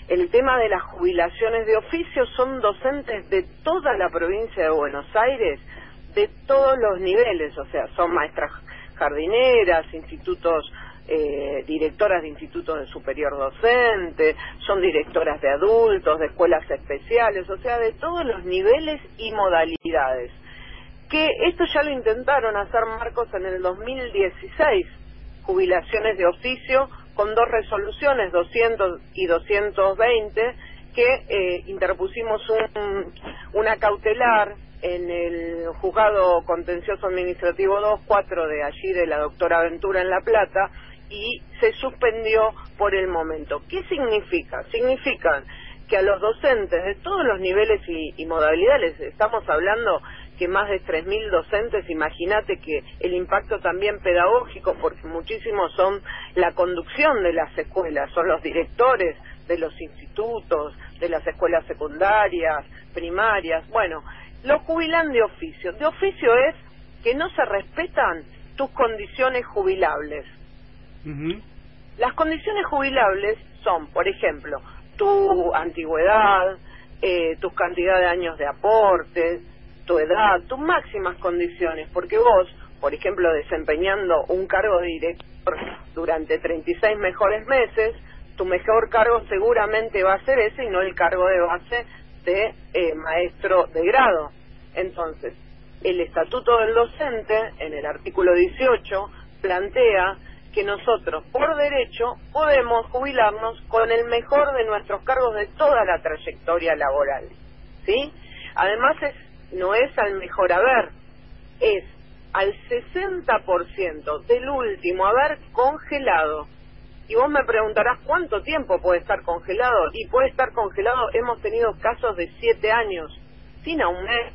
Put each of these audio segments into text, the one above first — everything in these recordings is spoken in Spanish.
el tema de las jubilaciones de oficio, son docentes de toda la provincia de Buenos Aires, de todos los niveles, o sea, son maestras jardineras, directoras de institutos de superior docente, son directoras de adultos, de escuelas especiales, o sea, de todos los niveles y modalidades. Que esto ya lo intentaron hacer, Marcos, en el 2016, jubilaciones de oficio, con 2 resoluciones, 200 y 220, que interpusimos una cautelar en el Juzgado Contencioso Administrativo 2-4 de allí, de la doctora Ventura en La Plata, y se suspendió por el momento. ¿Qué significa? Significa que a los docentes de todos los niveles y modalidades, estamos hablando que más de 3.000 docentes, imagínate que el impacto también pedagógico, porque muchísimos son la conducción de las escuelas, son los directores de los institutos, de las escuelas secundarias, primarias, bueno, los jubilan de oficio. De oficio es que no se respetan tus condiciones jubilables. Las condiciones jubilables son, por ejemplo, tu antigüedad, tu cantidad de años de aporte, tu edad, tus máximas condiciones, porque vos, por ejemplo, desempeñando un cargo de director durante 36 mejores meses, tu mejor cargo seguramente va a ser ese y no el cargo de base de maestro de grado. Entonces, el Estatuto del Docente, en el artículo 18, plantea que nosotros, por derecho, podemos jubilarnos con el mejor de nuestros cargos de toda la trayectoria laboral, ¿sí? Además, no es al mejor haber, es al 60% del último haber congelado. Y vos me preguntarás, ¿cuánto tiempo puede estar congelado? Y puede estar congelado, hemos tenido casos de 7 años, sin un mes.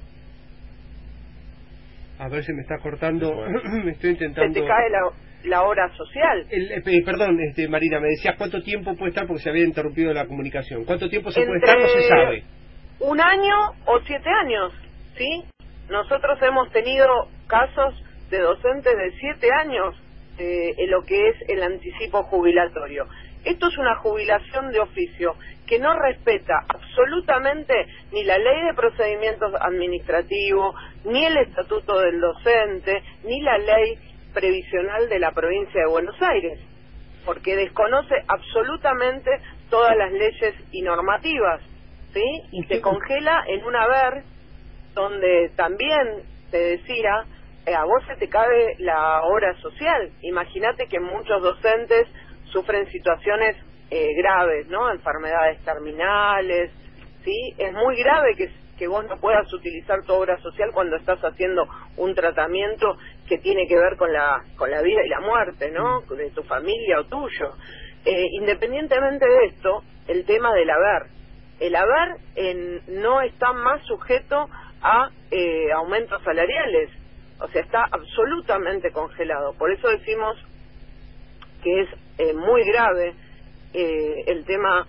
A ver, se me está cortando, me estoy intentando... Se te cae la hora social. Perdón, Marina, me decías cuánto tiempo puede estar, porque se había interrumpido la comunicación. ¿Cuánto tiempo se puede estar? No se sabe. 1 año o 7 años, ¿sí? Nosotros hemos tenido casos de docentes de 7 años en lo que es el anticipo jubilatorio. Esto es una jubilación de oficio que no respeta absolutamente ni la ley de procedimientos administrativos, ni el estatuto del docente, ni la ley previsional de la provincia de Buenos Aires, porque desconoce absolutamente todas las leyes y normativas, ¿sí? Y se congela en un haber donde también te decía, a vos se te cabe la obra social. Imagínate que muchos docentes sufren situaciones graves, ¿no? Enfermedades terminales, ¿sí? Es muy grave que vos no puedas utilizar tu obra social cuando estás haciendo un tratamiento que tiene que ver con la vida y la muerte, ¿no? De tu familia o tuyo. Independientemente de esto, el tema del haber. El haber no está más sujeto a aumentos salariales, o sea, está absolutamente congelado. Por eso decimos que es muy grave el tema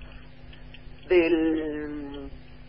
del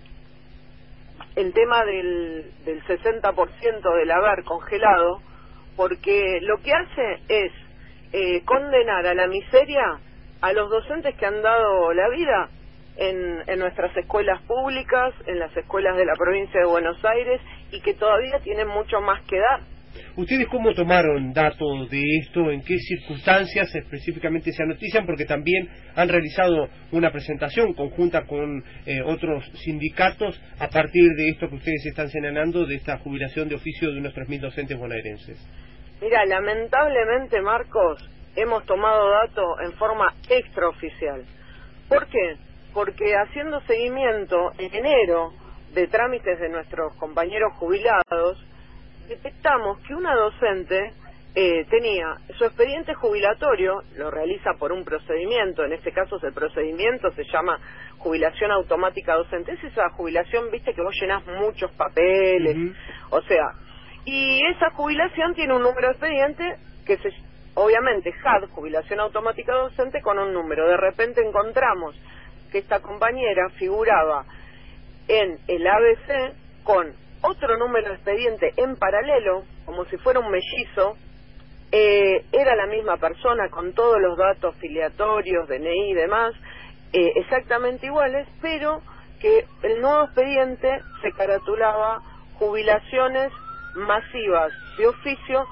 60% del haber congelado, porque lo que hace es condenar a la miseria a los docentes que han dado la vida en nuestras escuelas públicas, en las escuelas de la provincia de Buenos Aires, y que todavía tienen mucho más que dar. ¿Ustedes cómo tomaron datos de esto? ¿En qué circunstancias específicamente se notician? Porque también han realizado una presentación conjunta con otros sindicatos a partir de esto que ustedes están señalando, de esta jubilación de oficio de unos 3.000 docentes bonaerenses. Mira, lamentablemente, Marcos, hemos tomado datos en forma extraoficial. ¿Por qué? Porque haciendo seguimiento en enero de trámites de nuestros compañeros jubilados, detectamos que una docente tenía su expediente jubilatorio, lo realiza por un procedimiento, en este caso el procedimiento se llama jubilación automática docente. Es esa jubilación, viste, que vos llenás muchos papeles, o sea, y esa jubilación tiene un número de expediente que obviamente JAD, jubilación automática docente, con un número. De repente encontramos que esta compañera figuraba en el ABC con otro número de expediente en paralelo, como si fuera un mellizo. Era la misma persona con todos los datos filiatorios, DNI y demás, exactamente iguales, pero que el nuevo expediente se caratulaba jubilaciones masivas de oficio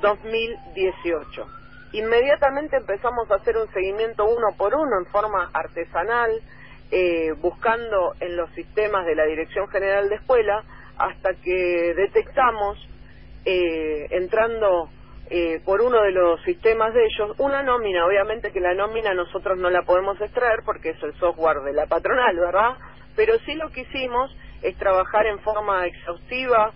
2018. Inmediatamente empezamos a hacer un seguimiento uno por uno en forma artesanal, buscando en los sistemas de la Dirección General de Escuela, hasta que detectamos, entrando por uno de los sistemas de ellos, una nómina. Obviamente que la nómina nosotros no la podemos extraer porque es el software de la patronal, ¿verdad? Pero sí lo que hicimos es trabajar en forma exhaustiva,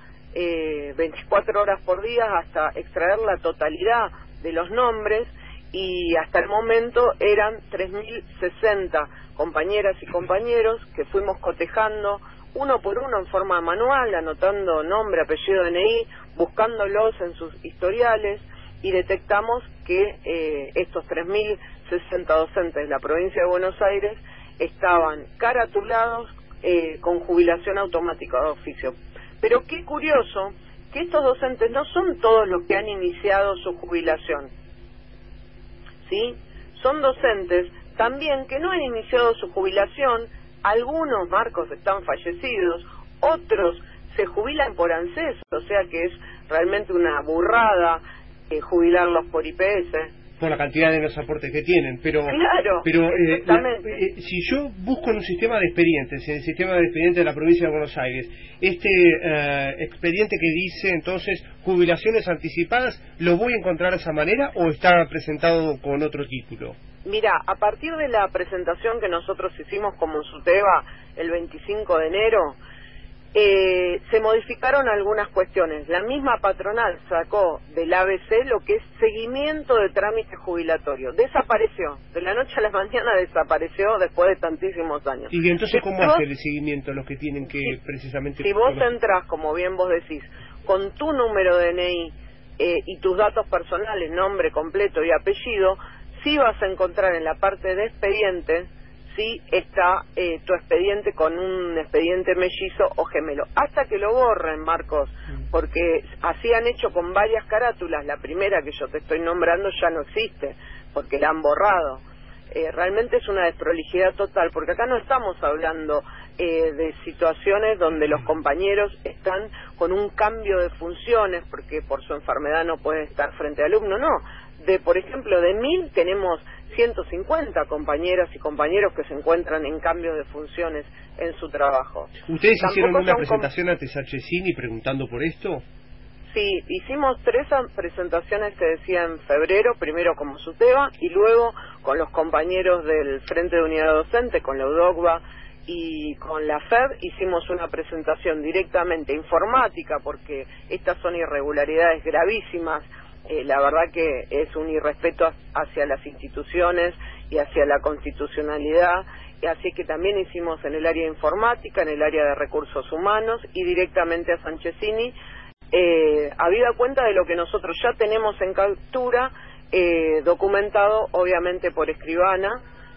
24 horas por día, hasta extraer la totalidad de los nombres, y hasta el momento eran 3.060 compañeras y compañeros que fuimos cotejando uno por uno en forma manual, anotando nombre, apellido, DNI, buscándolos en sus historiales, y detectamos que estos 3.060 docentes de la provincia de Buenos Aires estaban caratulados con jubilación automática de oficio. Pero qué curioso que estos docentes no son todos los que han iniciado su jubilación, ¿sí? Son docentes también que no han iniciado su jubilación. Algunos, Marcos, están fallecidos, otros se jubilan por ANSES, o sea que es realmente una burrada jubilarlos por IPS. Por la cantidad de los aportes que tienen, pero claro, si yo busco en un sistema de expedientes, en el sistema de expedientes de la provincia de Buenos Aires, este expediente que dice entonces jubilaciones anticipadas, ¿lo voy a encontrar de esa manera o está presentado con otro título? Mira, a partir de la presentación que nosotros hicimos como SUTEBA el 25 de enero, se modificaron algunas cuestiones. La misma patronal sacó del ABC lo que es seguimiento de trámite jubilatorio. Desapareció, de la noche a la mañana desapareció después de tantísimos años. Y entonces, ¿cómo hace el seguimiento los que tienen que precisamente... Si vos entrás, como bien vos decís, con tu número de DNI y tus datos personales, nombre completo y apellido, sí vas a encontrar en la parte de expedientes, sí está tu expediente con un expediente mellizo o gemelo, hasta que lo borren, Marcos, porque así han hecho con varias carátulas. La primera que yo te estoy nombrando ya no existe, porque la han borrado. Realmente es una desprolijidad total, porque acá no estamos hablando de situaciones donde los compañeros están con un cambio de funciones, porque por su enfermedad no pueden estar frente al alumno, no. Por ejemplo, de 1.000 tenemos 150 compañeras y compañeros que se encuentran en cambio de funciones en su trabajo. ¿Ustedes hicieron una presentación ante Sarchesini preguntando por esto? Sí, hicimos 3 presentaciones, te decía, en febrero, primero como SUTEBA y luego con los compañeros del Frente de Unidad Docente, con la UDOCBA y con la FED, hicimos una presentación directamente informática, porque estas son irregularidades gravísimas. La verdad que es un irrespeto hacia las instituciones y hacia la constitucionalidad, y así que también hicimos en el área informática, en el área de recursos humanos y directamente a Sarchesini, habida cuenta de lo que nosotros ya tenemos en captura, documentado obviamente por escribana,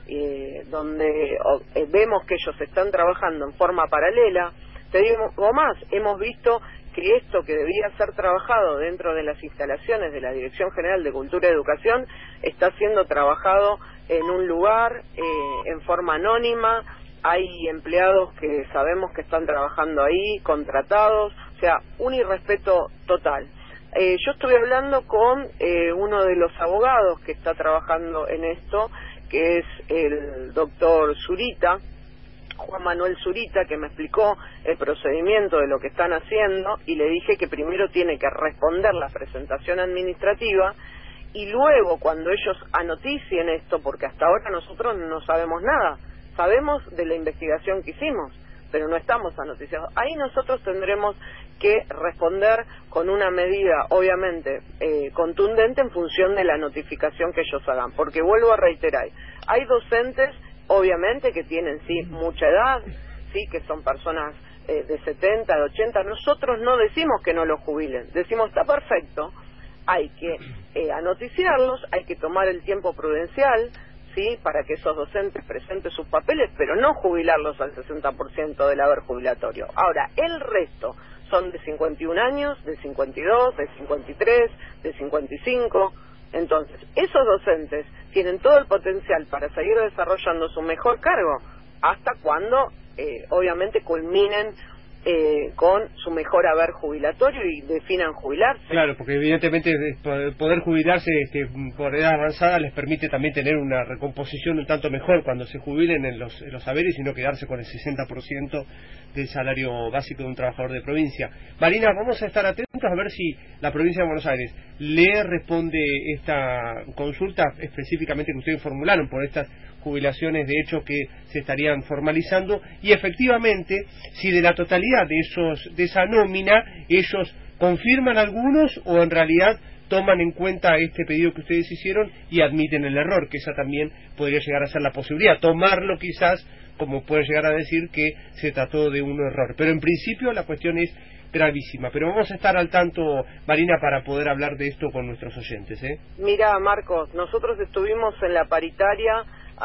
donde vemos que ellos están trabajando en forma paralela. Te digo más, hemos visto que esto que debía ser trabajado dentro de las instalaciones de la Dirección General de Cultura y Educación está siendo trabajado en un lugar en forma anónima. Hay empleados que sabemos que están trabajando ahí, contratados, o sea, un irrespeto total. Yo estuve hablando con uno de los abogados que está trabajando en esto, que es el doctor Zurita, Juan Manuel Zurita, que me explicó el procedimiento de lo que están haciendo, y le dije que primero tiene que responder la presentación administrativa y luego, cuando ellos anoticien esto, porque hasta ahora nosotros no sabemos nada, sabemos de la investigación que hicimos, pero no estamos anoticiados. Ahí nosotros tendremos que responder con una medida, obviamente, contundente en función de la notificación que ellos hagan, porque vuelvo a reiterar, hay docentes obviamente que tienen sí mucha edad, sí que son personas de 70, de 80, nosotros no decimos que no los jubilen, decimos está perfecto, hay que anoticiarlos, hay que tomar el tiempo prudencial, sí, para que esos docentes presenten sus papeles, pero no jubilarlos al 60% del haber jubilatorio. Ahora, el resto son de 51 años, de 52, de 53, de 55, Entonces, esos docentes tienen todo el potencial para seguir desarrollando su mejor cargo hasta cuando, obviamente, culminen con su mejor haber jubilatorio y definan jubilarse. Claro, porque evidentemente poder jubilarse por edad avanzada les permite también tener una recomposición un tanto mejor cuando se jubilen en los saberes y no quedarse con el 60% del salario básico de un trabajador de provincia. Marina, vamos a estar atentos a ver si la provincia de Buenos Aires le responde esta consulta específicamente que ustedes formularon por estas jubilaciones de hecho que se estarían formalizando, y efectivamente si de la totalidad de esa nómina ellos confirman algunos o en realidad toman en cuenta este pedido que ustedes hicieron y admiten el error, que esa también podría llegar a ser la posibilidad, tomarlo quizás como puede llegar a decir que se trató de un error, pero en principio la cuestión es gravísima. Pero vamos a estar al tanto, Marina, para poder hablar de esto con nuestros oyentes, ¿eh? Mira, Marcos, nosotros estuvimos en la paritaria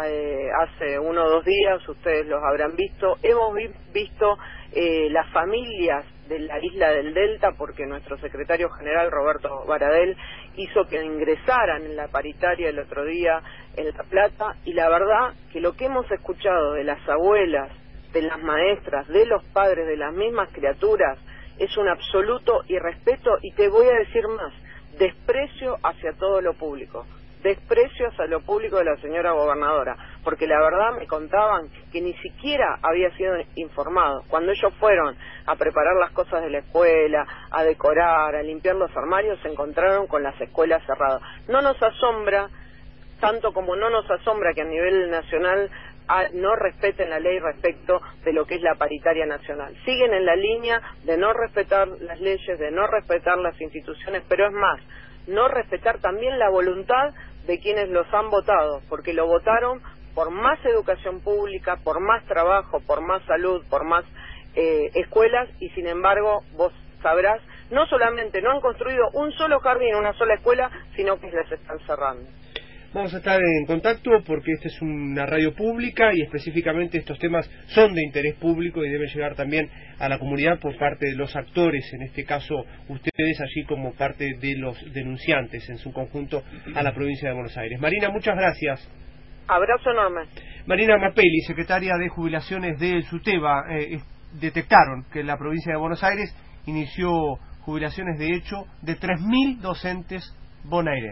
hace 1 o 2 días, ustedes los habrán visto, hemos visto las familias de la isla del Delta, porque nuestro secretario general Roberto Baradel hizo que ingresaran en la paritaria el otro día en La Plata, y la verdad que lo que hemos escuchado de las abuelas, de las maestras, de los padres, de las mismas criaturas, es un absoluto irrespeto, y te voy a decir más, desprecio hacia todo lo público. Desprecio hacia lo público de la señora gobernadora, porque la verdad me contaban que ni siquiera había sido informado. Cuando ellos fueron a preparar las cosas de la escuela, a decorar, a limpiar los armarios, se encontraron con las escuelas cerradas. No nos asombra, tanto como no nos asombra que a nivel nacional no respeten la ley respecto de lo que es la paritaria nacional. Siguen en la línea de no respetar las leyes, de no respetar las instituciones, pero es más, no respetar también la voluntad de quienes los han votado, porque lo votaron por más educación pública, por más trabajo, por más salud, por más escuelas, y sin embargo, vos sabrás, no solamente no han construido un solo jardín, una sola escuela, sino que les están cerrando. Vamos a estar en contacto porque esta es una radio pública y específicamente estos temas son de interés público y deben llegar también a la comunidad por parte de los actores, en este caso ustedes, así como parte de los denunciantes en su conjunto a la provincia de Buenos Aires. Marina, muchas gracias. Abrazo enorme. Marina Mapelli, secretaria de Jubilaciones del SUTEBA, detectaron que la provincia de Buenos Aires inició jubilaciones de hecho de 3.000 docentes bonaerenses.